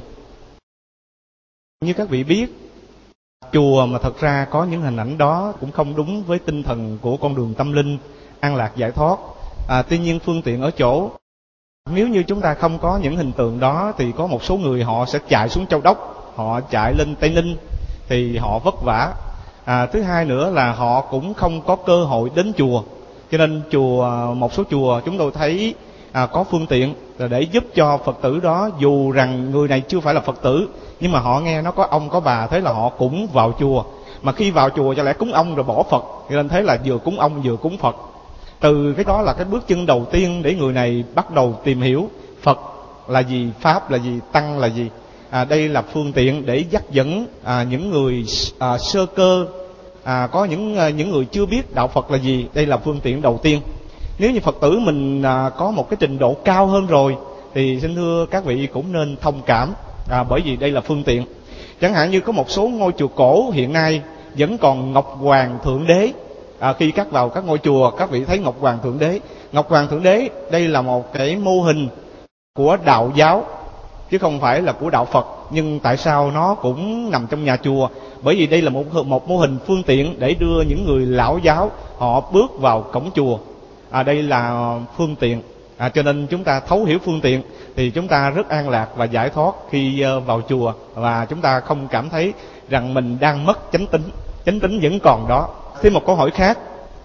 Như các vị biết, chùa mà thật ra có những hình ảnh đó cũng không đúng với tinh thần của con đường tâm linh, an lạc giải thoát. À, tuy nhiên phương tiện ở chỗ, nếu như chúng ta không có những hình tượng đó thì có một số người họ sẽ chạy xuống Châu Đốc, họ chạy lên Tây Ninh, thì họ vất vả. À, thứ hai nữa là họ cũng không có cơ hội đến chùa. Cho nên chùa, một số chùa chúng tôi thấy à, có phương tiện để giúp cho Phật tử đó, dù rằng người này chưa phải là Phật tử, nhưng mà họ nghe nó có ông có bà, thế là họ cũng vào chùa. Mà khi vào chùa cho lẽ cúng ông rồi bỏ Phật, cho nên thấy là vừa cúng ông vừa cúng Phật. Từ cái đó là cái bước chân đầu tiên để người này bắt đầu tìm hiểu Phật là gì, Pháp là gì, Tăng là gì. À, đây là phương tiện để dắt dẫn à, những người à, sơ cơ, à, có những à, những người chưa biết đạo Phật là gì. Đây là phương tiện đầu tiên. Nếu như Phật tử mình à, có một cái trình độ cao hơn rồi thì xin thưa các vị cũng nên thông cảm, à, bởi vì đây là phương tiện. Chẳng hạn như có một số ngôi chùa cổ hiện nay vẫn còn Ngọc Hoàng Thượng Đế. À, khi các vào các ngôi chùa, các vị thấy Ngọc Hoàng Thượng Đế. Ngọc Hoàng Thượng Đế đây là một cái mô hình của đạo giáo chứ không phải là của đạo Phật. Nhưng tại sao nó cũng nằm trong nhà chùa? Bởi vì đây là một, một mô hình phương tiện để đưa những người lão giáo họ bước vào cổng chùa. À, đây là phương tiện. À, cho nên chúng ta thấu hiểu phương tiện thì chúng ta rất an lạc và giải thoát khi uh, vào chùa, và chúng ta không cảm thấy rằng mình đang mất chánh tín. Chánh tín vẫn còn đó. Thêm một câu hỏi khác.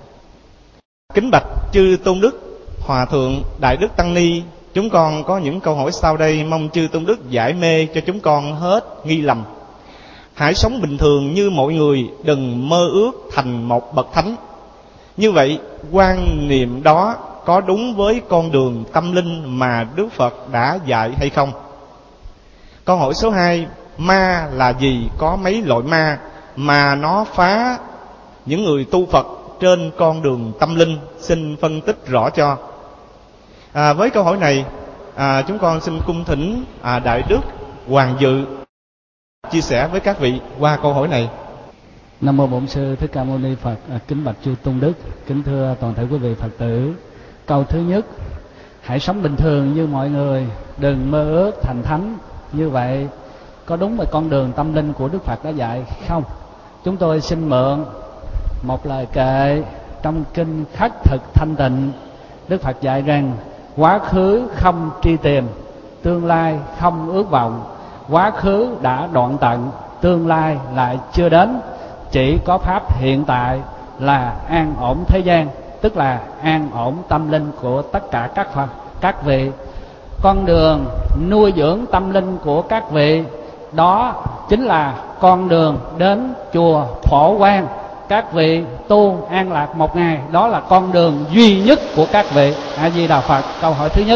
Kính bạch chư tôn đức, hòa thượng, đại đức tăng ni, chúng con có những câu hỏi sau đây, mong chư tôn đức giải mê cho chúng con hết nghi lầm. Hãy sống bình thường như mọi người, đừng mơ ước thành một bậc thánh. Như vậy quan niệm đó có đúng với con đường tâm linh mà Đức Phật đã dạy hay không? Câu hỏi số hai. Ma là gì? Có mấy loại ma mà nó phá những người tu Phật trên con đường tâm linh? Xin phân tích rõ cho. À, với câu hỏi này, à, chúng con xin cung thỉnh à, Đại Đức Hoàng Dự chia sẻ với các vị qua câu hỏi này. Nam mô Bổn Sư Thích Ca Mâu Ni Phật. À, kính bạch chư tôn đức, kính thưa toàn thể quý vị Phật tử. Câu thứ nhất, hãy sống bình thường như mọi người, đừng mơ ước thành thánh. Như vậy có đúng với con đường tâm linh của Đức Phật đã dạy không? Chúng tôi xin mượn một lời kệ trong kinh Khất Thực Thanh Tịnh. Đức Phật dạy rằng quá khứ không truy tìm, tương lai không ước vọng. Quá khứ đã đoạn tận, tương lai lại chưa đến. Chỉ có pháp hiện tại là an ổn thế gian. tức là an ổn tâm linh của tất cả các Phật, các vị. Con đường nuôi dưỡng tâm linh của các vị đó chính là con đường đến chùa Phổ Quang. Các vị tu an lạc một ngày, đó là con đường duy nhất của các vị. A Di Đà Phật. Câu hỏi thứ nhất.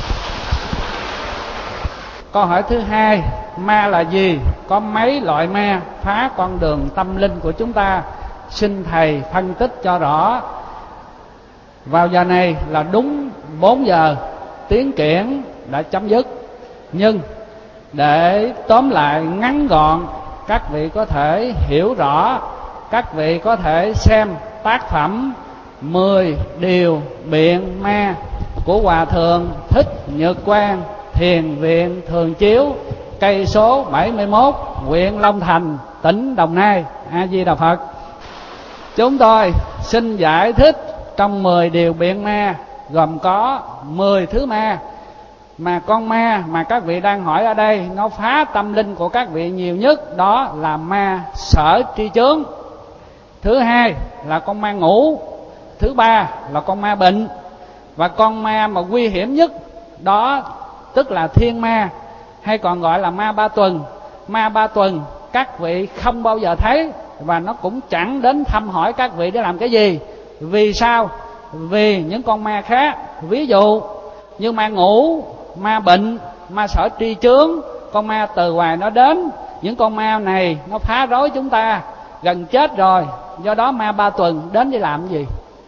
Câu hỏi thứ hai, ma là gì? Có mấy loại ma phá con đường tâm linh của chúng ta? Xin thầy phân tích cho rõ. Vào giờ này là đúng bốn giờ, tiến triển đã chấm dứt, nhưng để tóm lại ngắn gọn, các vị có thể hiểu rõ, các vị có thể xem tác phẩm mười điều biện ma của Hòa Thượng Thích Nhật Quang, Thiền viện Thường Chiếu, cây số bảy mươi mốt, huyện Long Thành, tỉnh Đồng Nai. A Di Đà Phật. Chúng tôi xin giải thích trong mười điều biện ma gồm có mười thứ ma. Mà con ma mà các vị đang hỏi ở đây, nó phá tâm linh của các vị nhiều nhất, đó là ma sở tri chướng. Thứ hai là con ma ngủ. Thứ ba là con ma bệnh. Và con ma mà nguy hiểm nhất đó tức là thiên ma, hay còn gọi là ma ba tuần. Ma ba tuần các vị không bao giờ thấy, và nó cũng chẳng đến thăm hỏi các vị để làm cái gì. Vì sao? Vì những con ma khác, ví dụ như ma ngủ, ma bệnh, ma sở tri chướng, con ma từ ngoài nó đến. Những con ma này nó phá rối chúng ta, gần chết rồi. Do đó ma ba tuần đến để làm gì?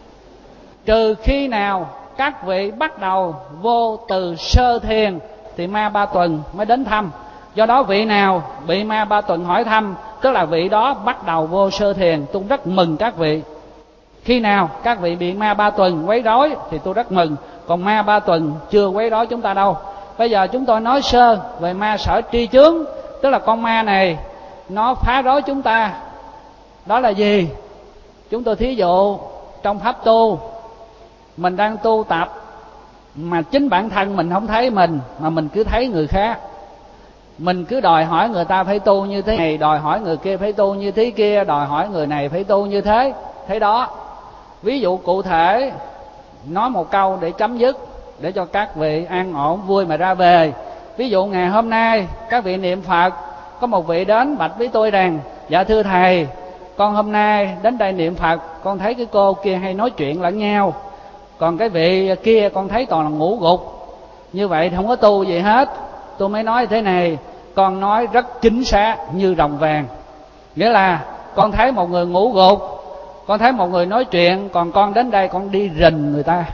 Trừ khi nào các vị bắt đầu vô từ sơ thiền thì ma ba tuần mới đến thăm. Do đó vị nào bị ma ba tuần hỏi thăm, tức là vị đó bắt đầu vô sơ thiền. Tôi rất mừng các vị. Khi nào các vị bị ma ba tuần quấy rối thì tôi rất mừng. Còn ma ba tuần chưa quấy rối chúng ta đâu. Bây giờ chúng tôi nói sơ về ma sở tri chướng, tức là con ma này nó phá rối chúng ta. Đó là gì? Chúng tôi thí dụ trong pháp tu, mình đang tu tập mà chính bản thân mình không thấy mình, mà mình cứ thấy người khác. Mình cứ đòi hỏi người ta phải tu như thế này, đòi hỏi người kia phải tu như thế kia, đòi hỏi người này phải tu như thế. Thế đó, ví dụ cụ thể, nói một câu để chấm dứt, để cho các vị an ổn vui mà ra về. Ví dụ ngày hôm nay các vị niệm Phật, có một vị đến bạch với tôi rằng: dạ thưa thầy, con hôm nay đến đây niệm Phật, con thấy cái cô kia hay nói chuyện lẫn nhau, còn cái vị kia con thấy toàn là ngủ gục, như vậy không có tu gì hết. Tôi mới nói thế này, con nói rất chính xác như rồng vàng. Nghĩa là con thấy một người ngủ gục, con thấy một người nói chuyện, còn con đến đây con đi rình người ta.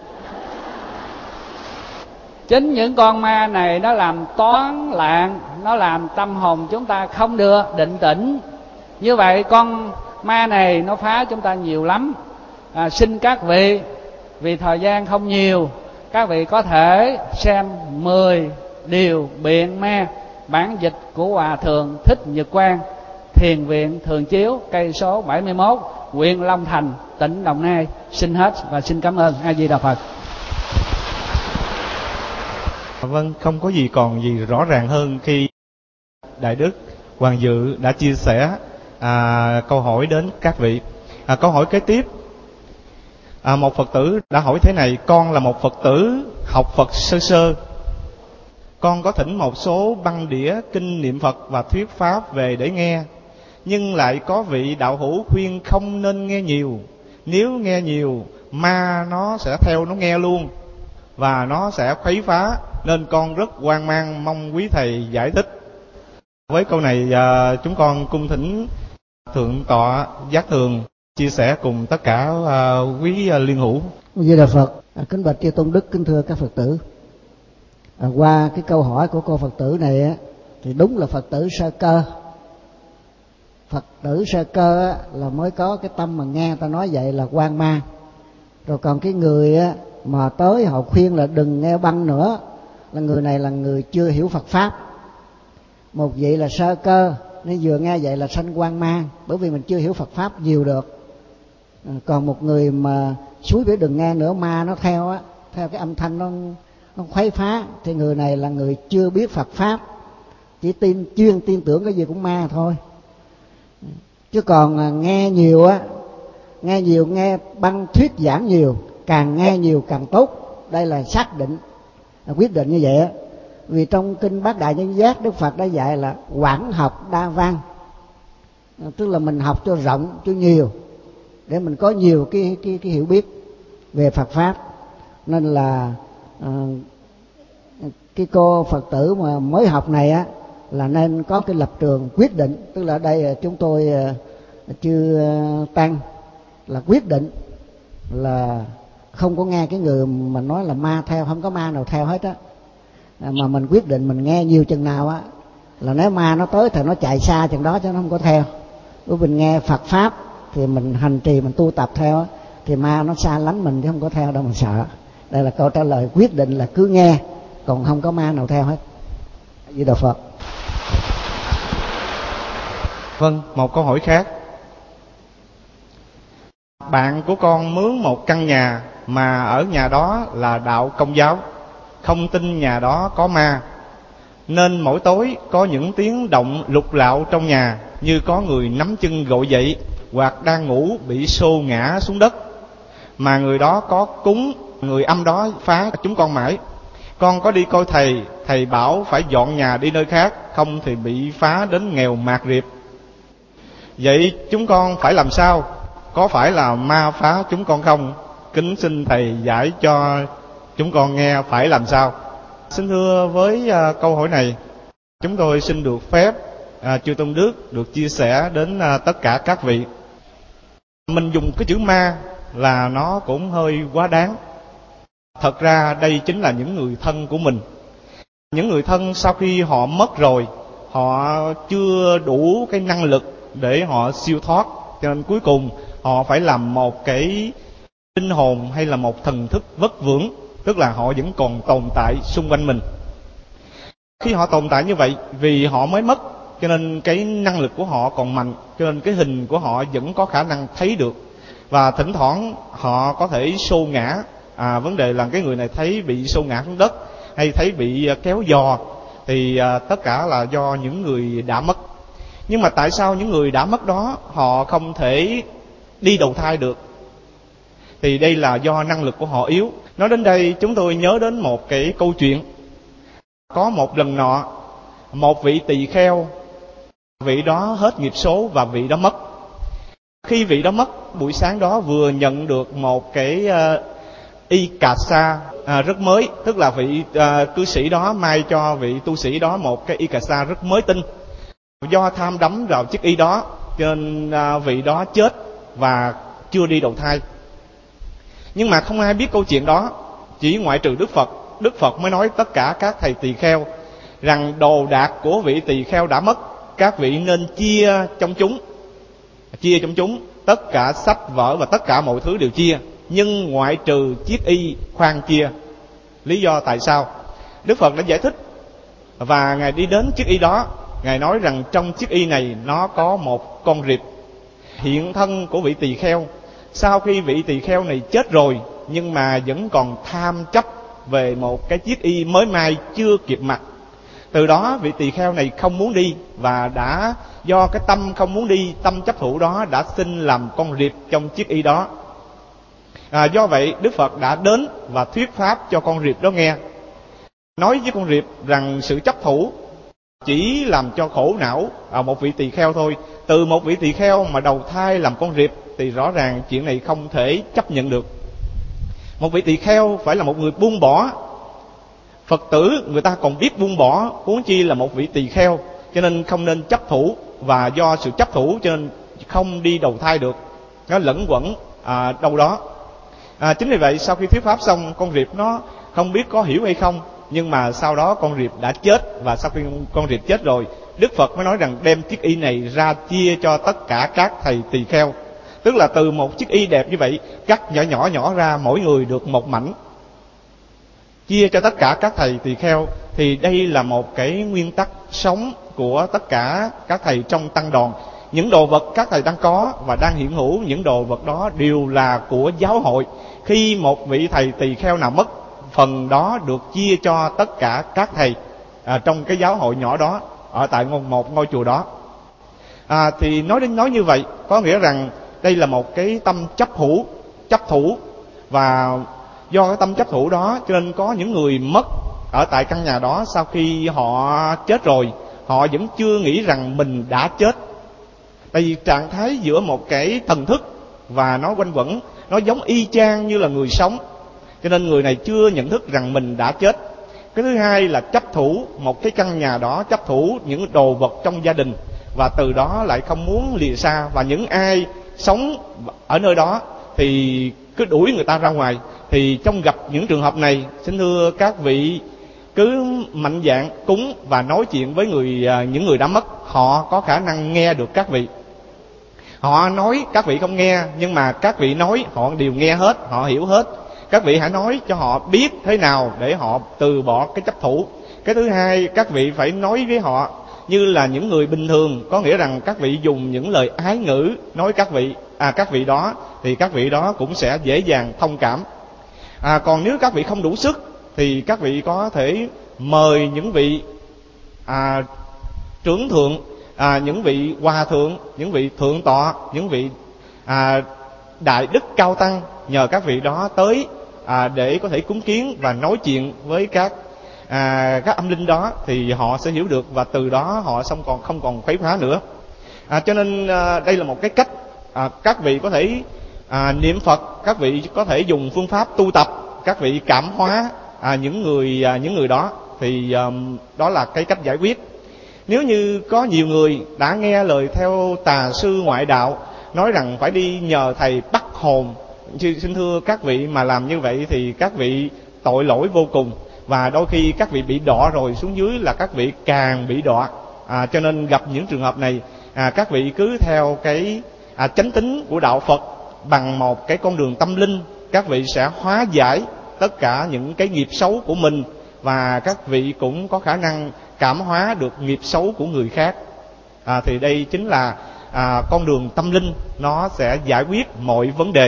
Chính những con ma này nó làm toán loạn, nó làm tâm hồn chúng ta không được định tĩnh. Như vậy con ma này nó phá chúng ta nhiều lắm. à, Xin các vị, vì thời gian không nhiều, các vị có thể xem mười điều biện ma, bản dịch của Hòa Thượng Thích Nhật Quang, Thiền viện Thường Chiếu, cây số bảy mươi mốt, huyện Long Thành, tỉnh Đồng Nai. Xin hết và xin cảm ơn. A Di Đà Phật. Vâng, không có gì còn gì rõ ràng hơn khi Đại Đức Hoàng Dự đã chia sẻ à, câu hỏi đến các vị. à, Câu hỏi kế tiếp, à, một Phật tử đã hỏi thế này: con là một Phật tử học Phật sơ sơ, con có thỉnh một số băng đĩa kinh niệm Phật và thuyết pháp về để nghe, nhưng lại có vị đạo hữu khuyên không nên nghe nhiều. Nếu nghe nhiều, ma nó sẽ theo nó nghe luôn và nó sẽ khuấy phá, nên con rất hoang mang, mong quý thầy giải thích. Với câu này à, chúng con cung thỉnh Thượng tọa Giác Thường chia sẻ cùng tất cả à, quý à, liên hữu. Di Đà Phật. À, kính bạch chư tôn đức, kính thưa các Phật tử. À, qua cái câu hỏi của cô Phật tử này á, thì đúng là Phật tử sơ cơ. Phật tử sơ cơ á, là mới có cái tâm mà nghe ta nói vậy là hoang mang. Rồi còn cái người á, mà tới họ khuyên là đừng nghe băng nữa, là người này là người chưa hiểu Phật pháp. Một vị là sơ cơ nên vừa nghe vậy là sanh hoang mang, bởi vì mình chưa hiểu Phật pháp nhiều được. À, còn một người mà suối biểu đừng nghe nữa, ma nó theo á, theo cái âm thanh nó nó khuấy phá, thì người này là người chưa biết Phật pháp, chỉ tin chuyên tin tưởng cái gì cũng ma thôi. Chứ còn à, nghe nhiều á nghe nhiều, nghe băng thuyết giảng nhiều, càng nghe nhiều càng tốt. Đây là xác định, là quyết định như vậy á. Vì trong kinh Bát Đại Nhân Giác, Đức Phật đã dạy là quảng học đa văn, tức là mình học cho rộng cho nhiều để mình có nhiều cái cái, cái hiểu biết về Phật pháp. Nên là uh, cái cô Phật tử mà mới học này á là nên có cái lập trường quyết định. Tức là ở đây chúng tôi uh, chư uh, tăng là quyết định là không có nghe cái người mà nói là ma theo, không có ma nào theo hết á. À, mà mình quyết định mình nghe nhiều chừng nào á là nếu ma nó tới thì nó chạy xa chừng đó chứ nó không có theo. Nếu mình nghe Phật pháp thì mình hành trì, mình tu tập theo á, thì ma nó xa lánh mình chứ không có theo đâu mà sợ. Đây là câu trả lời quyết định là cứ nghe, còn không có ma nào theo hết. Di Đà Phật. Vâng, một câu hỏi khác. Bạn của con mướn một căn nhà mà ở nhà đó là đạo Công giáo, không tin nhà đó có ma, nên mỗi tối có những tiếng động lục lạo trong nhà, như có người nắm chân gọi dậy hoặc đang ngủ bị xô ngã xuống đất. Mà người đó có cúng, người âm đó phá chúng con mãi. Con có đi coi thầy, thầy bảo phải dọn nhà đi nơi khác, không thì bị phá đến nghèo mạt riệp. Vậy chúng con phải làm sao? Có phải là ma phá chúng con không? Kính xin thầy giải cho chúng con nghe phải làm sao. Xin thưa, với uh, câu hỏi này, chúng tôi xin được phép uh, chư Tôn Đức được chia sẻ đến uh, tất cả các vị. Mình dùng cái chữ ma là nó cũng hơi quá đáng. Thật ra đây chính là những người thân của mình. Những người thân sau khi họ mất rồi, họ chưa đủ cái năng lực để họ siêu thoát, cho nên cuối cùng họ phải làm một cái linh hồn hay là một thần thức vất vưởng, tức là họ vẫn còn tồn tại xung quanh mình. Khi họ tồn tại như vậy, vì họ mới mất cho nên cái năng lực của họ còn mạnh, cho nên cái hình của họ vẫn có khả năng thấy được. Và thỉnh thoảng họ có thể xô ngã. À, vấn đề là cái người này thấy bị xô ngã xuống đất hay thấy bị kéo giò, thì à, tất cả là do những người đã mất. Nhưng mà tại sao những người đã mất đó họ không thể đi đầu thai được? Thì đây là do năng lực của họ yếu. Nói đến đây chúng tôi nhớ đến một cái câu chuyện. Có một lần nọ, một vị tỳ kheo, vị đó hết nghiệp số và vị đó mất. Khi vị đó mất, buổi sáng đó vừa nhận được một cái uh, y cà sa uh, rất mới, tức là vị uh, cư sĩ đó mai cho vị tu sĩ đó một cái y cà sa rất mới tinh. Do tham đắm vào chiếc y đó cho nên uh, vị đó chết và chưa đi đầu thai. Nhưng mà không ai biết câu chuyện đó, chỉ ngoại trừ Đức Phật. Đức Phật mới nói tất cả các thầy tỳ kheo rằng đồ đạc của vị tỳ kheo đã mất, các vị nên chia trong chúng. Chia trong chúng, tất cả sách vở và tất cả mọi thứ đều chia, nhưng ngoại trừ chiếc y khoan chia. Lý do tại sao? Đức Phật đã giải thích. Và Ngài đi đến chiếc y đó, Ngài nói rằng trong chiếc y này nó có một con rệp. Hiện thân của vị tỳ kheo, sau khi vị tỳ kheo này chết rồi, nhưng mà vẫn còn tham chấp về một cái chiếc y mới mai chưa kịp mặc. Từ đó vị tỳ kheo này không muốn đi, và đã do cái tâm không muốn đi, tâm chấp thủ đó đã sinh làm con rệp trong chiếc y đó. À, do vậy Đức Phật đã đến và thuyết pháp cho con rệp đó nghe, nói với con rệp rằng sự chấp thủ chỉ làm cho khổ não à, một vị tỳ kheo thôi. Từ một vị tỳ kheo mà đầu thai làm con rệp thì rõ ràng chuyện này không thể chấp nhận được. Một vị tỳ kheo phải là một người buông bỏ. Phật tử người ta còn biết buông bỏ, huống chi là một vị tỳ kheo. Cho nên không nên chấp thủ, và do sự chấp thủ cho nên không đi đầu thai được, nó lẫn quẩn à, đâu đó. À, chính vì vậy sau khi thuyết pháp xong, con rệp nó không biết có hiểu hay không, nhưng mà sau đó con rệp đã chết. Và sau khi con rệp chết rồi, Đức Phật mới nói rằng đem chiếc y này ra chia cho tất cả các thầy tỳ kheo. Tức là từ một chiếc y đẹp như vậy, cắt nhỏ nhỏ nhỏ ra, mỗi người được một mảnh, chia cho tất cả các thầy tỳ kheo. Thì đây là một cái nguyên tắc sống của tất cả các thầy trong tăng đoàn. Những đồ vật các thầy đang có và đang hiện hữu, những đồ vật đó đều là của giáo hội. Khi một vị thầy tỳ kheo nào mất, phần đó được chia cho tất cả các thầy à, trong cái giáo hội nhỏ đó, ở tại một ngôi chùa đó. À, thì nói đến nói như vậy có nghĩa rằng đây là một cái tâm chấp thủ, chấp thủ, và do cái tâm chấp thủ đó cho nên có những người mất ở tại căn nhà đó, sau khi họ chết rồi họ vẫn chưa nghĩ rằng mình đã chết. Tại vì trạng thái giữa một cái thần thức và nó quanh quẩn, nó giống y chang như là người sống, cho nên người này chưa nhận thức rằng mình đã chết. Cái thứ hai là chấp thủ một cái căn nhà đó, chấp thủ những đồ vật trong gia đình, và từ đó lại không muốn lìa xa. Và những ai sống ở nơi đó thì cứ đuổi người ta ra ngoài. Thì trong gặp những trường hợp này, xin thưa các vị cứ mạnh dạn cúng và nói chuyện với người những người đã mất. Họ có khả năng nghe được các vị. Họ nói các vị không nghe, nhưng mà các vị nói họ đều nghe hết, họ hiểu hết. Các vị hãy nói cho họ biết thế nào để họ từ bỏ cái chấp thủ. Cái thứ hai, các vị phải nói với họ như là những người bình thường, có nghĩa rằng các vị dùng những lời ái ngữ nói các vị à các vị đó, thì các vị đó cũng sẽ dễ dàng thông cảm. À, còn nếu các vị không đủ sức thì các vị có thể mời những vị à, trưởng thượng, à, những vị hòa thượng, những vị thượng tọa, những vị à, đại đức cao tăng, nhờ các vị đó tới à, để có thể cúng kiến và nói chuyện với các à, các âm linh đó, thì họ sẽ hiểu được và từ đó họ không còn không còn khuấy phá nữa. À, cho nên à, đây là một cái cách à, các vị có thể à, niệm Phật, các vị có thể dùng phương pháp tu tập, các vị cảm hóa à, những người à, những người đó, thì à, đó là cái cách giải quyết. Nếu như có nhiều người đã nghe lời theo tà sư ngoại đạo nói rằng phải đi nhờ thầy bắt hồn, xin thưa các vị, mà làm như vậy thì các vị tội lỗi vô cùng, và đôi khi các vị bị đọa rồi xuống dưới là các vị càng bị đọa. À, cho nên gặp những trường hợp này, à, các vị cứ theo cái à, chánh tín của đạo Phật bằng một cái con đường tâm linh, các vị sẽ hóa giải tất cả những cái nghiệp xấu của mình, và các vị cũng có khả năng cảm hóa được nghiệp xấu của người khác. À, thì đây chính là à, con đường tâm linh, nó sẽ giải quyết mọi vấn đề.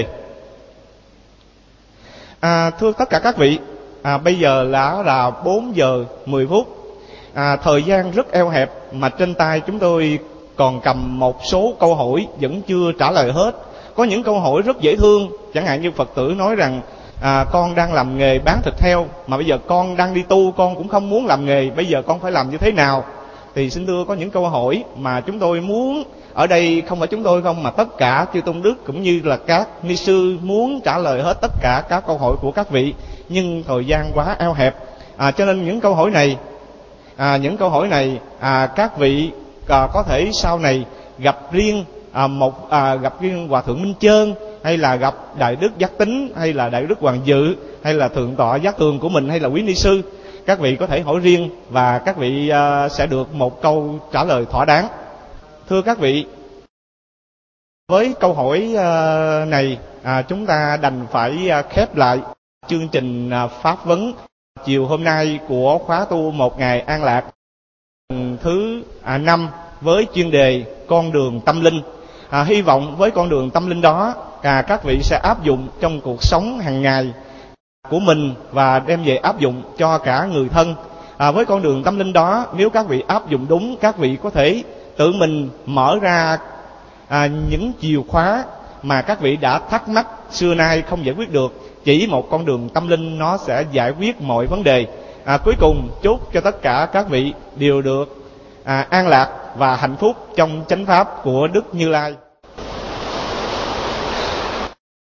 À, thưa tất cả các vị, à, bây giờ là là bốn giờ mười phút, à, thời gian rất eo hẹp, mà trên tay chúng tôi còn cầm một số câu hỏi vẫn chưa trả lời hết. Có những câu hỏi rất dễ thương, chẳng hạn như Phật tử nói rằng à, con đang làm nghề bán thịt heo, mà bây giờ con đang đi tu, con cũng không muốn làm nghề, bây giờ con phải làm như thế nào? Thì xin thưa, có những câu hỏi mà chúng tôi muốn, ở đây không phải chúng tôi không, mà tất cả chư tôn đức cũng như là các ni sư muốn trả lời hết tất cả các câu hỏi của các vị, nhưng thời gian quá eo hẹp. À, cho nên những câu hỏi này, à, những câu hỏi này à, các vị à, có thể sau này gặp riêng à, một à, gặp riêng Hòa thượng Minh Chơn, hay là gặp Đại đức Giác Tính, hay là Đại đức Hoàng Dự, hay là Thượng tọa Giác Tường của mình, hay là quý ni sư, các vị có thể hỏi riêng và các vị à, sẽ được một câu trả lời thỏa đáng. Thưa các vị, với câu hỏi à, này à, chúng ta đành phải à, khép lại chương trình à, pháp vấn chiều hôm nay của khóa tu một ngày an lạc thứ à, năm với chuyên đề con đường tâm linh. À, hy vọng với con đường tâm linh đó à, các vị sẽ áp dụng trong cuộc sống hàng ngày của mình và đem về áp dụng cho cả người thân. À, với con đường tâm linh đó, nếu các vị áp dụng đúng, các vị có thể tự mình mở ra à, những chìa khóa mà các vị đã thắc mắc xưa nay không giải quyết được. Chỉ một con đường tâm linh nó sẽ giải quyết mọi vấn đề. À, cuối cùng chúc cho tất cả các vị đều được à, an lạc và hạnh phúc trong chánh pháp của Đức Như Lai.